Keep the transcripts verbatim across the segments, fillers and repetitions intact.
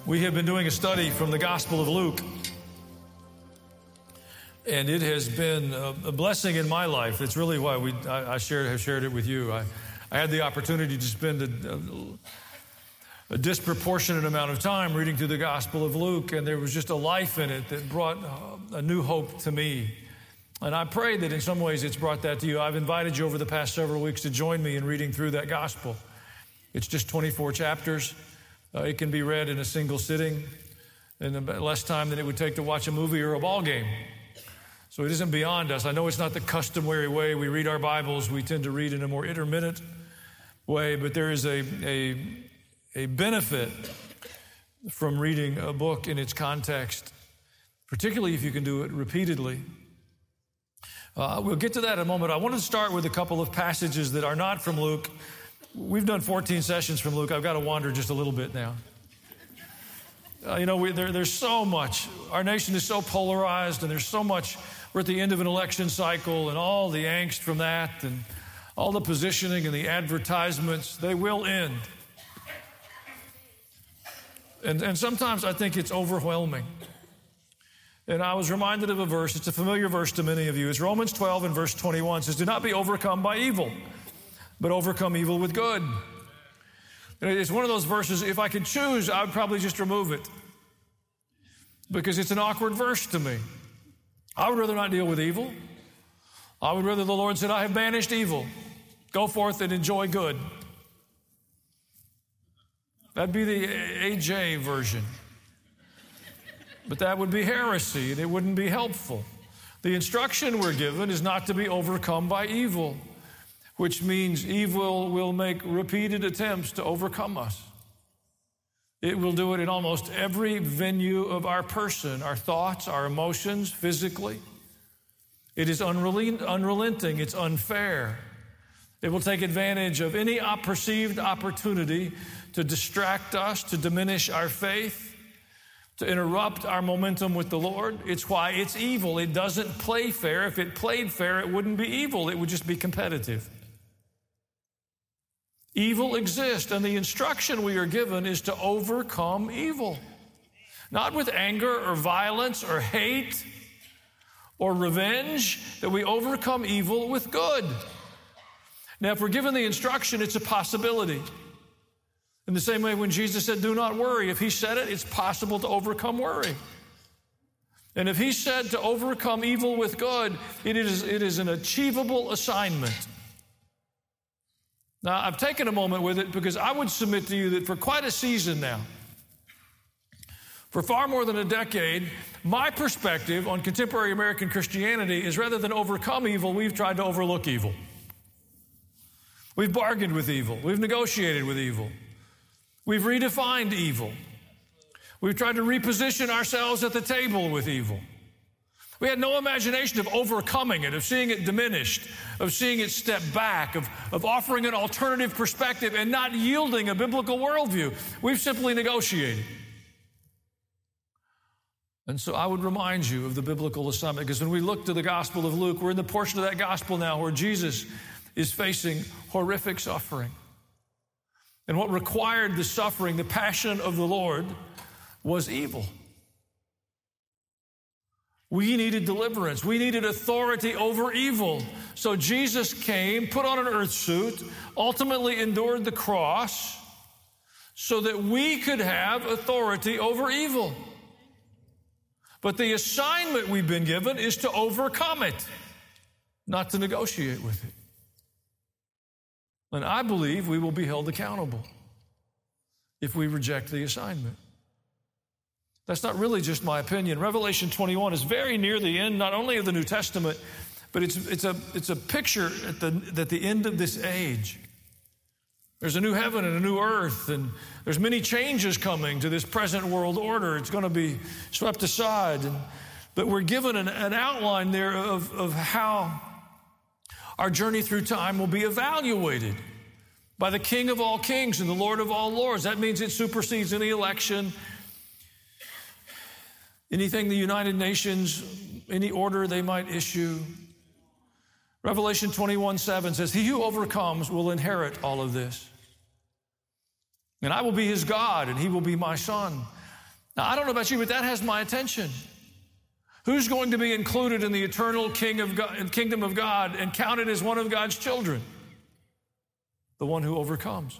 We have been doing a study from the Gospel of Luke, and it has been a blessing in my life. It's really why we I, I shared have shared it with you. I, I had the opportunity to spend a, a, a disproportionate amount of time reading through the Gospel of Luke, and there was just a life in it that brought a new hope to me. And I pray that in some ways it's brought that to you. I've invited you over the past several weeks to join me in reading through that Gospel. It's just twenty-four chapters. Uh, it can be read in a single sitting in less time than it would take to watch a movie or a ball game. So it isn't beyond us. I know it's not the customary way we read our Bibles. We tend to read in a more intermittent way, but there is a, a, a benefit from reading a book in its context, particularly if you can do it repeatedly. Uh, we'll get to that in a moment. I wanted to start with a couple of passages that are not from Luke. We've done fourteen sessions from Luke. I've got to wander just a little bit now. Uh, you know, we, there, there's so much. Our nation is so polarized, and there's so much. We're at the end of an election cycle, and all the angst from that, and all the positioning and the advertisements, they will end. And, and sometimes I think it's overwhelming. And I was reminded of a verse. It's a familiar verse to many of you. It's Romans twelve and verse twenty-one. It says, "Do not be overcome by evil, but overcome evil with good." And it's one of those verses, if I could choose, I would probably just remove it, because it's an awkward verse to me. I would rather not deal with evil. I would rather the Lord said, "I have banished evil. Go forth and enjoy good." That'd be the A J version. But that would be heresy, and it wouldn't be helpful. The instruction we're given is not to be overcome by evil, which means evil will make repeated attempts to overcome us. It will do it in almost every venue of our person, our thoughts, our emotions, physically. It is unrelent- unrelenting. It's unfair. It will take advantage of any perceived opportunity to distract us, to diminish our faith, to interrupt our momentum with the Lord. It's why it's evil. It doesn't play fair. If it played fair, it wouldn't be evil. It would just be competitive. Evil exists, and the instruction we are given is to overcome evil. Not with anger or violence or hate or revenge, that we overcome evil with good. Now, if we're given the instruction, it's a possibility. In the same way when Jesus said, "Do not worry," if he said it, it's possible to overcome worry. And if he said to overcome evil with good, it is, it is an achievable assignment. Now, I've taken a moment with it because I would submit to you that for quite a season now, for far more than a decade, my perspective on contemporary American Christianity is rather than overcome evil, we've tried to overlook evil. We've bargained with evil. We've negotiated with evil. We've redefined evil. We've tried to reposition ourselves at the table with evil. We had no imagination of overcoming it, of seeing it diminished, of seeing it step back, of, of offering an alternative perspective and not yielding a biblical worldview. We've simply negotiated. And so I would remind you of the biblical assignment, because when we look to the Gospel of Luke, we're in the portion of that Gospel now where Jesus is facing horrific suffering. And what required the suffering, the passion of the Lord, was evil. We needed deliverance. We needed authority over evil. So Jesus came, put on an earth suit, ultimately endured the cross so that we could have authority over evil. But the assignment we've been given is to overcome it, not to negotiate with it. And I believe we will be held accountable if we reject the assignment. That's not really just my opinion. Revelation twenty-one is very near the end, not only of the New Testament, but it's, it's, a, it's a picture at the, at the end of this age. There's a new heaven and a new earth, and there's many changes coming to this present world order. It's going to be swept aside. And, but we're given an, an outline there of, of how our journey through time will be evaluated by the King of all kings and the Lord of all lords. That means it supersedes any election, anything the United Nations, any order they might issue. Revelation twenty-one seven says, "He who overcomes will inherit all of this. And I will be his God, and he will be my son. Now, I don't know about you, but that has my attention. Who's going to be included in the eternal King of God, kingdom of God and counted as one of God's children? The one who overcomes.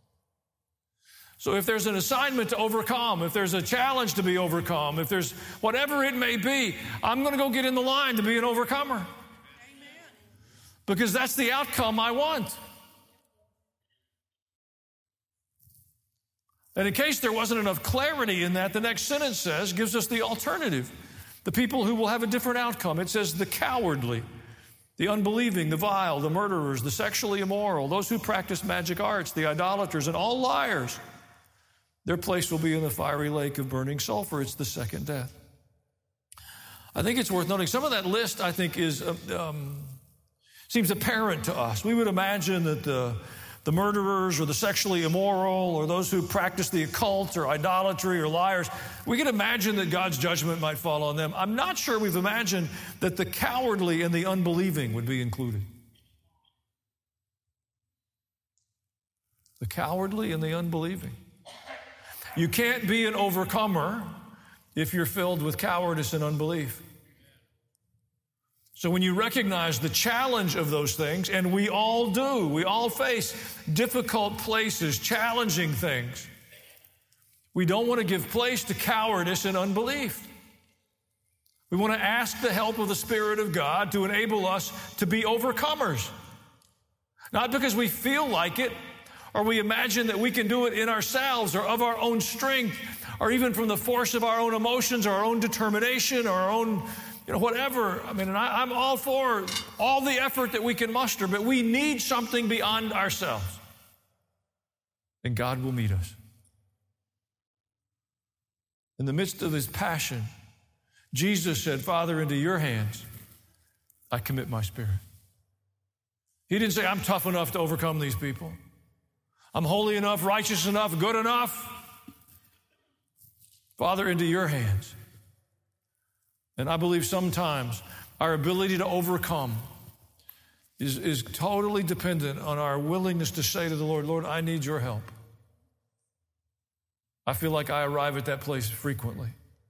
So if there's an assignment to overcome, if there's a challenge to be overcome, if there's whatever it may be, I'm going to go get in the line to be an overcomer. Amen. Because that's the outcome I want. And in case there wasn't enough clarity in that, the next sentence says, gives us the alternative. The people who will have a different outcome. It says the cowardly, the unbelieving, the vile, the murderers, the sexually immoral, those who practice magic arts, the idolaters, and all liars. Their place will be in the fiery lake of burning sulfur. It's the second death. I think it's worth noting, some of that list, I think, is um, seems apparent to us. We would imagine that the The murderers or the sexually immoral or those who practice the occult or idolatry or liars, we can imagine that God's judgment might fall on them. I'm not sure we've imagined that the cowardly and the unbelieving would be included. The cowardly and the unbelieving. You can't be an overcomer if you're filled with cowardice and unbelief. So when you recognize the challenge of those things, and we all do, we all face difficult places, challenging things, we don't want to give place to cowardice and unbelief. We want to ask the help of the Spirit of God to enable us to be overcomers. Not because we feel like it, or we imagine that we can do it in ourselves or of our own strength, or even from the force of our own emotions or our own determination or our own You know, whatever. I mean, and I, I'm all for all the effort that we can muster, but we need something beyond ourselves. And God will meet us. In the midst of his passion, Jesus said, Father, into your hands I commit my spirit. He didn't say, I'm tough enough to overcome these people. I'm holy enough, righteous enough, good enough. Father, into your hands. And I believe sometimes our ability to overcome is, is totally dependent on our willingness to say to the Lord, Lord, I need your help. I feel like I arrive at that place frequently.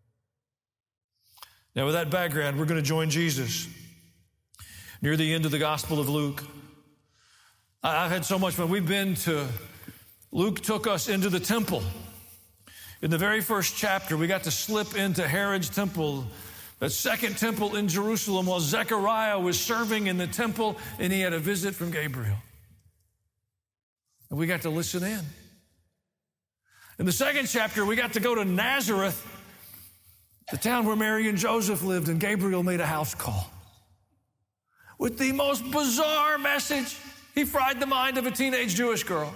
Now, with that background, we're going to join Jesus near the end of the Gospel of Luke. I've had so much fun. We've been to, Luke took us into the temple. In the very first chapter, we got to slip into Herod's temple, that second temple in Jerusalem, while Zechariah was serving in the temple, and he had a visit from Gabriel. And we got to listen in. In the second chapter, we got to go to Nazareth, the town where Mary and Joseph lived, and Gabriel made a house call with the most bizarre message. He fried the mind of a teenage Jewish girl.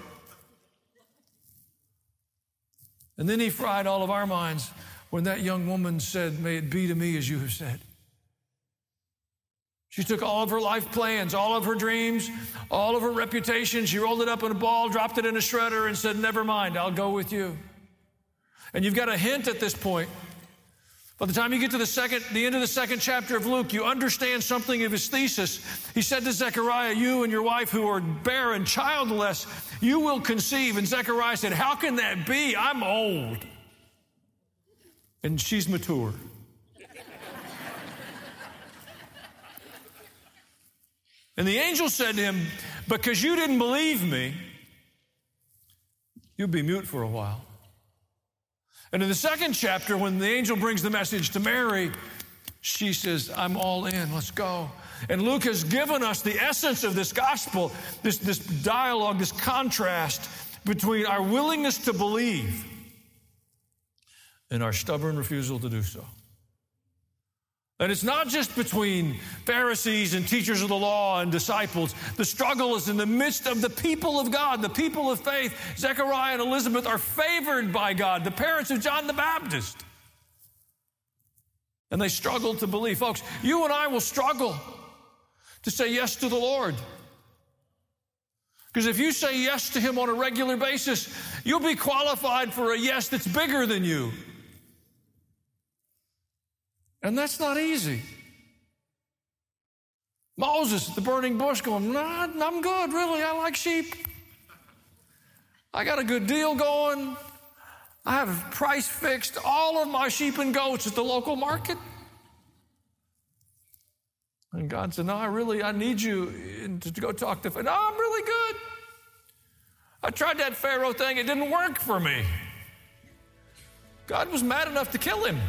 And then he fried all of our minds when that young woman said, may it be to me as you have said. She took all of her life plans, all of her dreams, all of her reputation. She rolled it up in a ball, dropped it in a shredder, and said, never mind, I'll go with you. And you've got a hint at this point. By the time you get to the second, the end of the second chapter of Luke, you understand something of his thesis. He said to Zechariah, you and your wife who are barren, childless, you will conceive. And Zechariah said, how can that be? I'm old. And she's mature. And the angel said to him, because you didn't believe me, you'll be mute for a while. And in the second chapter, when the angel brings the message to Mary, she says, I'm all in, let's go. And Luke has given us the essence of this gospel, this, this dialogue, this contrast between our willingness to believe and our stubborn refusal to do so. And it's not just between Pharisees and teachers of the law and disciples. The struggle is in the midst of the people of God, the people of faith. Zechariah and Elizabeth are favored by God, the parents of John the Baptist. And they struggle to believe. Folks, you and I will struggle to say yes to the Lord. Because if you say yes to him on a regular basis, you'll be qualified for a yes that's bigger than you. And that's not easy. Moses at the burning bush going, nah, I'm good, really. I like sheep. I got a good deal going. I have price fixed all of my sheep and goats at the local market. And God said, no, I really, I need you to go talk to Pharaoh. No, I'm really good. I tried that Pharaoh thing. It didn't work for me. God was mad enough to kill him.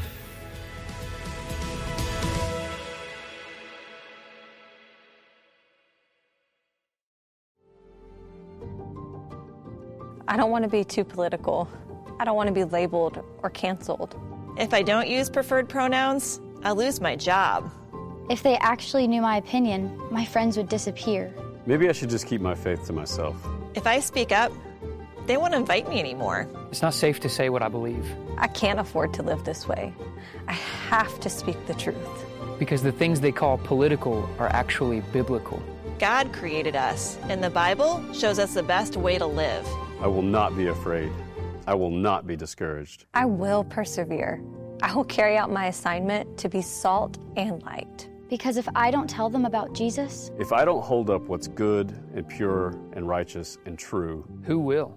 I don't want to be too political. I don't want to be labeled or canceled. If I don't use preferred pronouns, I'll lose my job. If they actually knew my opinion, my friends would disappear. Maybe I should just keep my faith to myself. If I speak up, they won't invite me anymore. It's not safe to say what I believe. I can't afford to live this way. I have to speak the truth. Because the things they call political are actually biblical. God created us, and the Bible shows us the best way to live. I will not be afraid. I will not be discouraged. I will persevere. I will carry out my assignment to be salt and light. Because if I don't tell them about Jesus, If I don't hold up what's good and pure and righteous and true, Who will?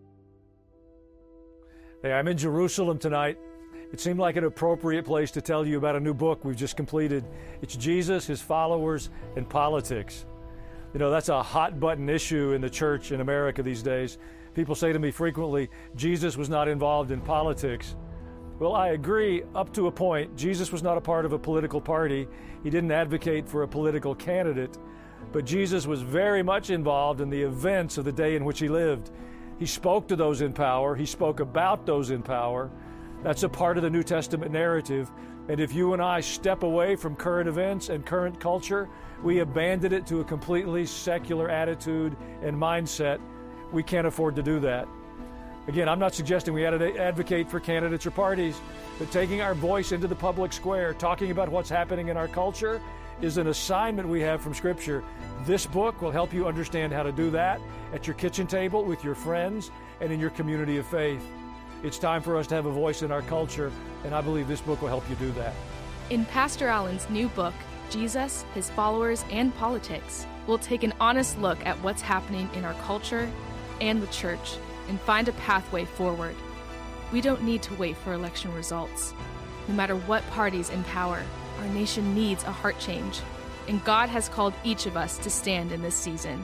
Hey, I'm in Jerusalem tonight. It seemed like an appropriate place to tell you about a new book we've just completed. It's Jesus, His Followers, and Politics. You know, that's a hot-button issue in the church in America these days. People say to me frequently, Jesus was not involved in politics. Well, I agree up to a point. Jesus was not a part of a political party. He didn't advocate for a political candidate. But Jesus was very much involved in the events of the day in which He lived. He spoke to those in power. He spoke about those in power. That's a part of the New Testament narrative. And if you and I step away from current events and current culture, we abandon it to a completely secular attitude and mindset. We can't afford to do that. Again, I'm not suggesting we advocate for candidates or parties, but taking our voice into the public square, talking about what's happening in our culture, is an assignment we have from Scripture. This book will help you understand how to do that at your kitchen table, with your friends, and in your community of faith. It's time for us to have a voice in our culture, and I believe this book will help you do that. In Pastor Allen's new book, Jesus, His Followers, and Politics, we'll take an honest look at what's happening in our culture and the church and find a pathway forward. We don't need to wait for election results. No matter what party's in power, our nation needs a heart change, and God has called each of us to stand in this season.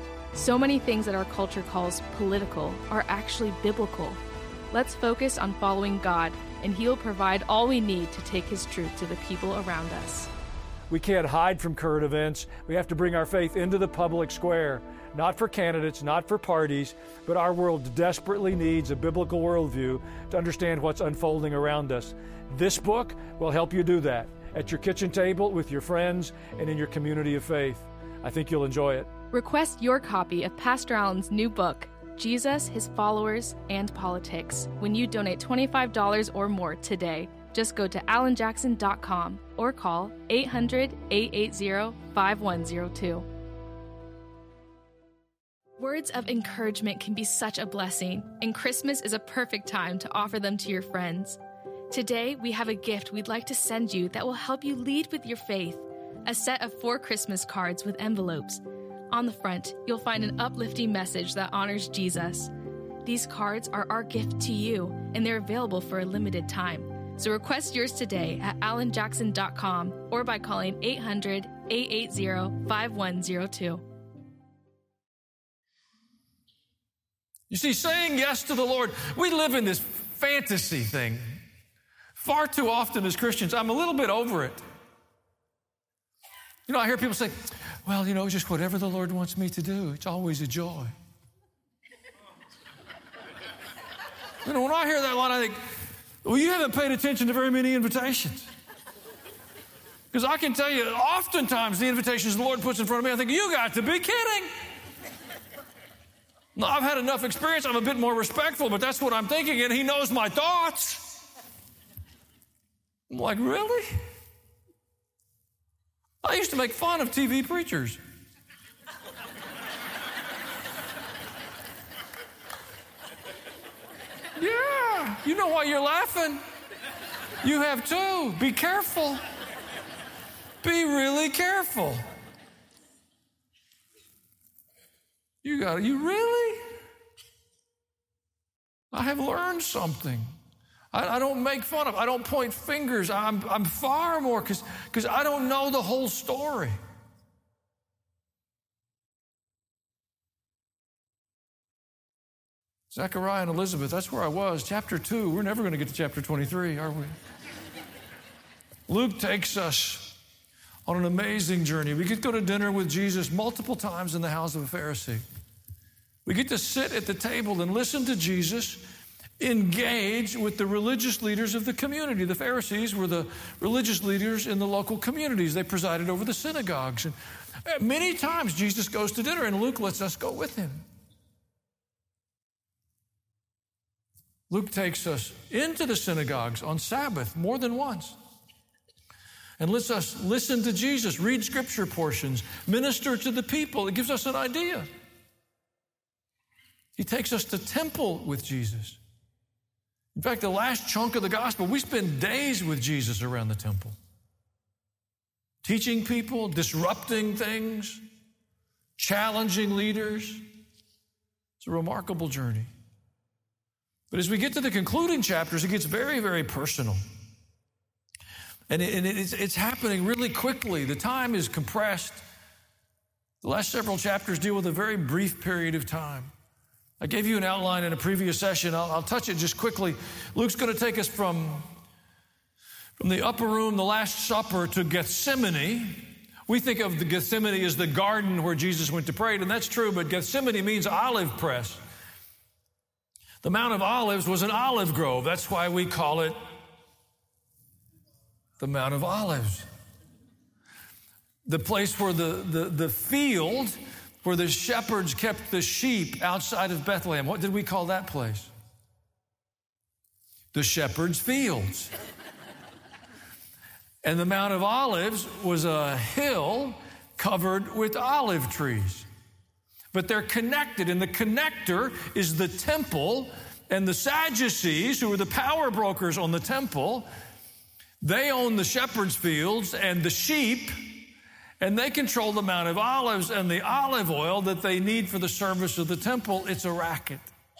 So many things that our culture calls political are actually biblical. Let's focus on following God, and He'll provide all we need to take His truth to the people around us. We can't hide from current events. We have to bring our faith into the public square, not for candidates, not for parties, but our world desperately needs a biblical worldview to understand what's unfolding around us. This book will help you do that at your kitchen table, with your friends, and in your community of faith. I think you'll enjoy it. Request your copy of Pastor Allen's new book, Jesus, His Followers, and Politics, when you donate twenty-five dollars or more today. Just go to alan jackson dot com or call eight hundred, eight eight zero, five one zero two. Words of encouragement can be such a blessing, and Christmas is a perfect time to offer them to your friends. Today, we have a gift we'd like to send you that will help you lead with your faith, a set of four Christmas cards with envelopes. On the front, you'll find an uplifting message that honors Jesus. These cards are our gift to you, and they're available for a limited time. So request yours today at alan jackson dot com or by calling eight hundred, eight eight zero, five one zero two. You see, saying yes to the Lord, we live in this fantasy thing. Far too often as Christians, I'm a little bit over it. You know, I hear people say, well, you know, just whatever the Lord wants me to do, it's always a joy. You know, when I hear that line, I think, well, you haven't paid attention to very many invitations. Because I can tell you, oftentimes the invitations the Lord puts in front of me, I think, you got to be kidding. Now, I've had enough experience, I'm a bit more respectful, but that's what I'm thinking, and He knows my thoughts. I'm like, really? I used to make fun of T V preachers. Yeah, you know why you're laughing. You have too. Be careful. Be really careful. You got it. You really? I have learned something. I, I don't make fun of, I don't point fingers. I'm, I'm far more, because because I don't know the whole story. Zechariah and Elizabeth, that's where I was. Chapter two, we're never going to get to chapter twenty-three, are we? Luke takes us on an amazing journey. We could go to dinner with Jesus multiple times in the house of a Pharisee. We get to sit at the table and listen to Jesus engage with the religious leaders of the community. The Pharisees were the religious leaders in the local communities. They presided over the synagogues. And many times Jesus goes to dinner, and Luke lets us go with him. Luke takes us into the synagogues on Sabbath more than once and lets us listen to Jesus, read scripture portions, minister to the people. It gives us an idea. He takes us to temple with Jesus. In fact, the last chunk of the gospel, we spend days with Jesus around the temple, teaching people, disrupting things, challenging leaders. It's a remarkable journey. But as we get to the concluding chapters, it gets very, very personal. And, it, and it's, it's happening really quickly. The time is compressed. The last several chapters deal with a very brief period of time. I gave you an outline in a previous session. I'll, I'll touch it just quickly. Luke's going to take us from, from the upper room, the Last Supper, to Gethsemane. We think of the Gethsemane as the garden where Jesus went to pray, and that's true, but Gethsemane means olive press. The Mount of Olives was an olive grove. That's why we call it the Mount of Olives. The place where the, the, the field where the shepherds kept the sheep outside of Bethlehem. What did we call that place? The shepherds' fields. And the Mount of Olives was a hill covered with olive trees. But they're connected, and the connector is the temple, and the Sadducees, who were the power brokers on the temple, they own the shepherd's fields and the sheep, and they control the Mount of Olives and the olive oil that they need for the service of the temple. It's a racket.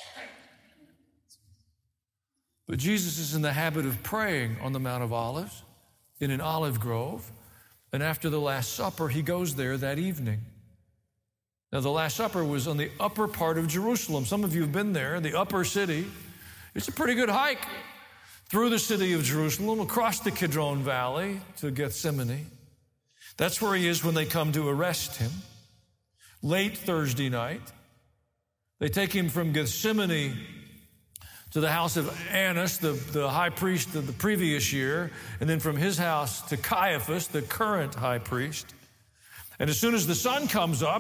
But Jesus is in the habit of praying on the Mount of Olives in an olive grove, and after the Last Supper, he goes there that evening. Now, the Last Supper was on the upper part of Jerusalem. Some of you have been there, the upper city. It's a pretty good hike through the city of Jerusalem, across the Kidron Valley to Gethsemane. That's where he is when they come to arrest him. Late Thursday night, they take him from Gethsemane to the house of Annas, the, the high priest of the previous year, and then from his house to Caiaphas, the current high priest. And as soon as the sun comes up,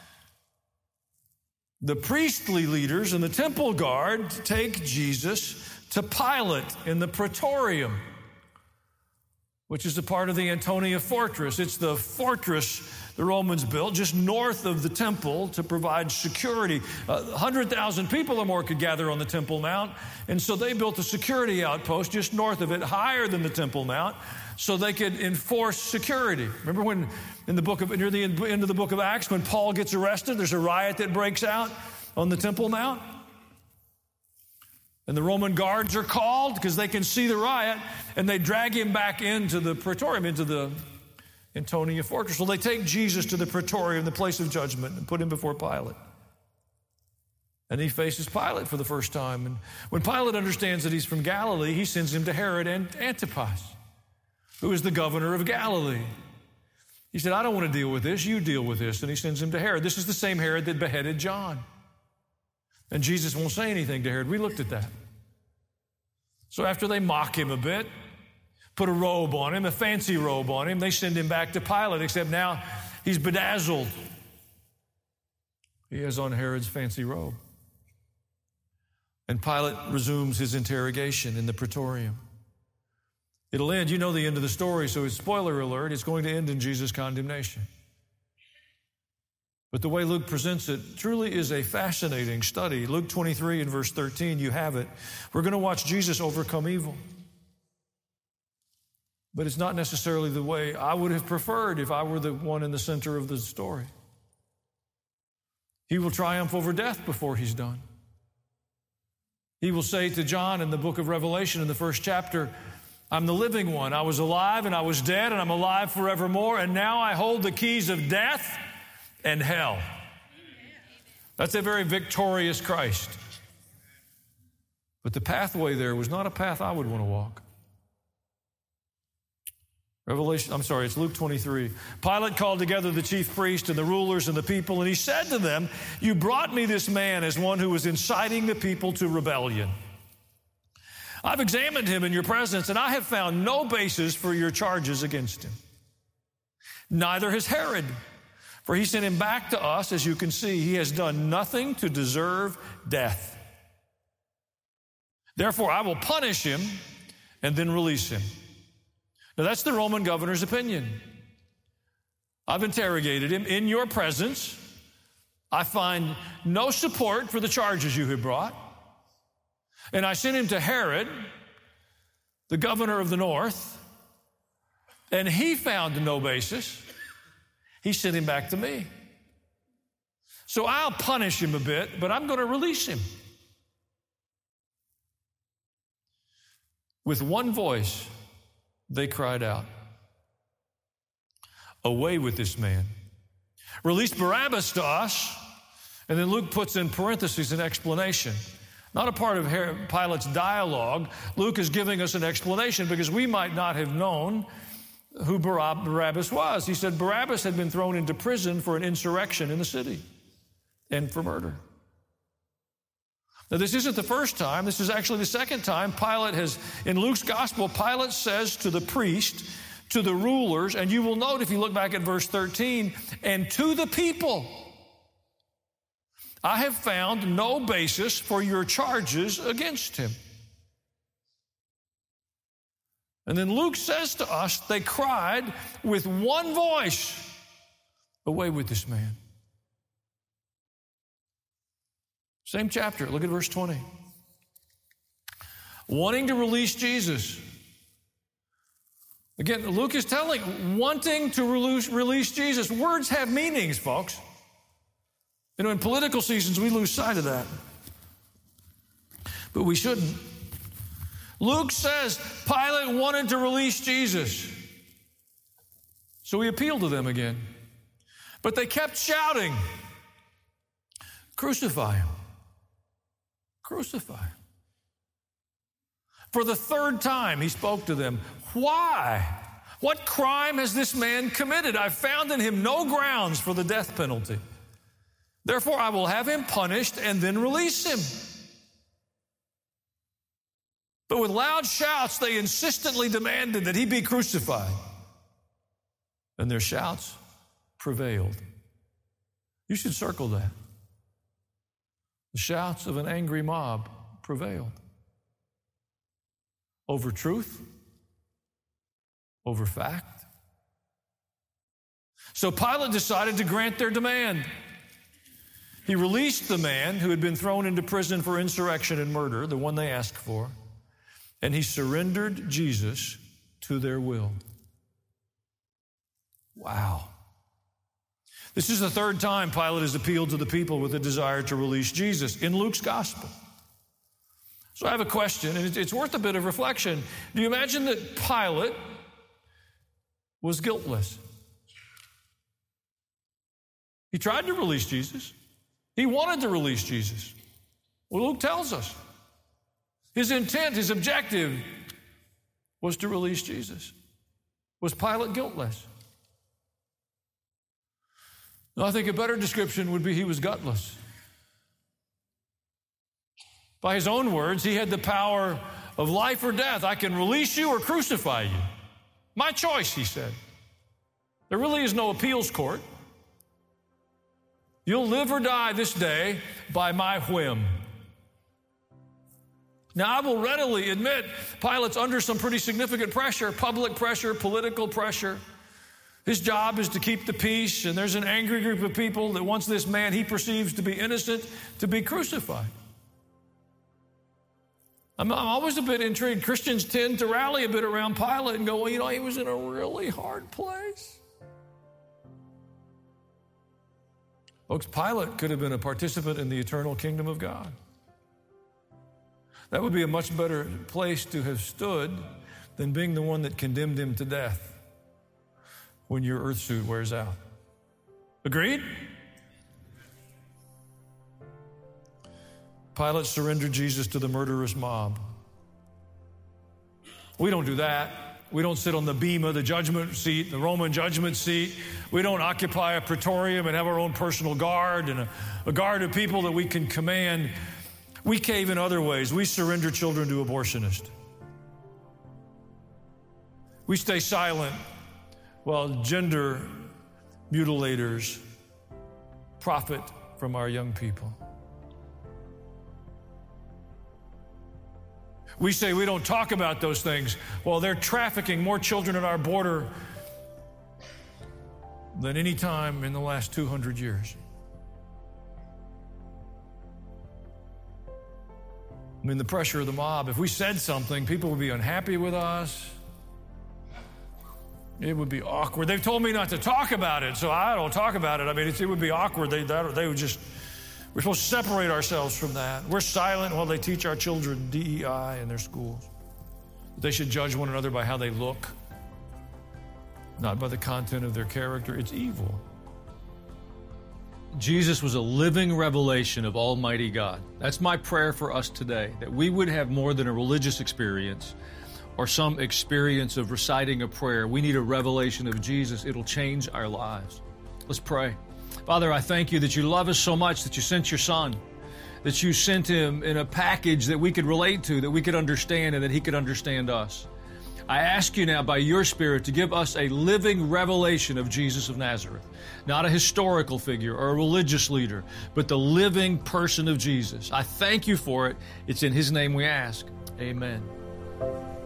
the priestly leaders and the temple guard take Jesus to Pilate in the Praetorium, which is a part of the Antonia fortress. It's the fortress the Romans built just north of the temple to provide security. Uh, one hundred thousand people or more could gather on the Temple Mount, and so they built a security outpost just north of it, higher than the Temple Mount, so they could enforce security. Remember when in the book of, near the end of the book of Acts, when Paul gets arrested, there's a riot that breaks out on the Temple Mount? And the Roman guards are called because they can see the riot, and they drag him back into the Praetorium, into the Antonia fortress. Well, they take Jesus to the Praetorium, the place of judgment, and put him before Pilate. And he faces Pilate for the first time. And when Pilate understands that he's from Galilee, he sends him to Herod and Antipas, who is the governor of Galilee. He said, I don't want to deal with this, you deal with this. And he sends him to Herod. This is the same Herod that beheaded John. And Jesus won't say anything to Herod. We looked at that. So after they mock him a bit, put a robe on him, a fancy robe on him, they send him back to Pilate, except now he's bedazzled. He has on Herod's fancy robe. And Pilate resumes his interrogation in the Praetorium. It'll end, you know the end of the story, so it's spoiler alert, it's going to end in Jesus' condemnation. But the way Luke presents it truly is a fascinating study. Luke twenty-three and verse thirteen, you have it. We're going to watch Jesus overcome evil. But it's not necessarily the way I would have preferred if I were the one in the center of the story. He will triumph over death before he's done. He will say to John in the book of Revelation in the first chapter, I'm the living one. I was alive and I was dead and I'm alive forevermore, and now I hold the keys of death and hell. That's a very victorious Christ. But the pathway there was not a path I would want to walk. Revelation, I'm sorry, it's Luke twenty-three. Pilate called together the chief priests and the rulers and the people, and he said to them, you brought me this man as one who was inciting the people to rebellion. I've examined him in your presence, and I have found no basis for your charges against him. Neither has Herod, for he sent him back to us. As you can see, he has done nothing to deserve death. Therefore, I will punish him and then release him. Now, that's the Roman governor's opinion. I've interrogated him in your presence. I find no support for the charges you have brought. And I sent him to Herod, the governor of the north, and he found no basis. He sent him back to me. So I'll punish him a bit, but I'm going to release him. With one voice, they cried out, away with this man. Release Barabbas to us. And then Luke puts in parentheses an explanation. Not a part of Pilate's dialogue. Luke is giving us an explanation because we might not have known who Barabbas was. He said Barabbas had been thrown into prison for an insurrection in the city and for murder. Now, this isn't the first time. This is actually the second time Pilate has, in Luke's gospel, Pilate says to the priest, to the rulers, and you will note if you look back at verse thirteen, and to the people, I have found no basis for your charges against him. And then Luke says to us, they cried with one voice, away with this man. Same chapter, look at verse twenty. Wanting to release Jesus. Again, Luke is telling, wanting to release, release Jesus. Words have meanings, folks. You know, in political seasons, we lose sight of that. But we shouldn't. Luke says Pilate wanted to release Jesus. So he appealed to them again. But they kept shouting, crucify him. Crucify him. For the third time, he spoke to them. Why? What crime has this man committed? I've found in him no grounds for the death penalty. Therefore, I will have him punished and then release him. But with loud shouts, they insistently demanded that he be crucified. And their shouts prevailed. You should circle that. The shouts of an angry mob prevailed. Over truth, over fact. So Pilate decided to grant their demand. He released the man who had been thrown into prison for insurrection and murder, the one they asked for, and he surrendered Jesus to their will. Wow. This is the third time Pilate has appealed to the people with a desire to release Jesus in Luke's gospel. So I have a question, and it's worth a bit of reflection. Do you imagine that Pilate was guiltless? He tried to release Jesus. He wanted to release Jesus. Well, Luke tells us. His intent, his objective was to release Jesus. Was Pilate guiltless? No, I think a better description would be he was gutless. By his own words, he had the power of life or death. I can release you or crucify you. My choice, he said. There really is no appeals court. You'll live or die this day by my whim. Now, I will readily admit Pilate's under some pretty significant pressure, public pressure, political pressure. His job is to keep the peace, and there's an angry group of people that wants this man he perceives to be innocent to be crucified. I'm, I'm always a bit intrigued. Christians tend to rally a bit around Pilate and go, well, you know, he was in a really hard place. Folks, Pilate could have been a participant in the eternal kingdom of God. That would be a much better place to have stood than being the one that condemned him to death when your earth suit wears out. Agreed? Pilate surrendered Jesus to the murderous mob. We don't do that. We don't sit on the bema, the judgment seat, the Roman judgment seat. We don't occupy a praetorium and have our own personal guard and a, a guard of people that we can command. We cave in other ways. We surrender children to abortionists. We stay silent while gender mutilators profit from our young people. We say we don't talk about those things. Well, they're trafficking more children at our border than any time in the last two hundred years. I mean, the pressure of the mob. If we said something, people would be unhappy with us. It would be awkward. They've told me not to talk about it, so I don't talk about it. I mean, it, it would be awkward. They, that, they would just... We're supposed to separate ourselves from that. We're silent while they teach our children D E I in their schools. They should judge one another by how they look, not by the content of their character. It's evil. Jesus was a living revelation of Almighty God. That's my prayer for us today, that we would have more than a religious experience or some experience of reciting a prayer. We need a revelation of Jesus. It'll change our lives. Let's pray. Father, I thank you that you love us so much that you sent your Son, that you sent him in a package that we could relate to, that we could understand, and that he could understand us. I ask you now by your Spirit to give us a living revelation of Jesus of Nazareth, not a historical figure or a religious leader, but the living person of Jesus. I thank you for it. It's in his name we ask. Amen.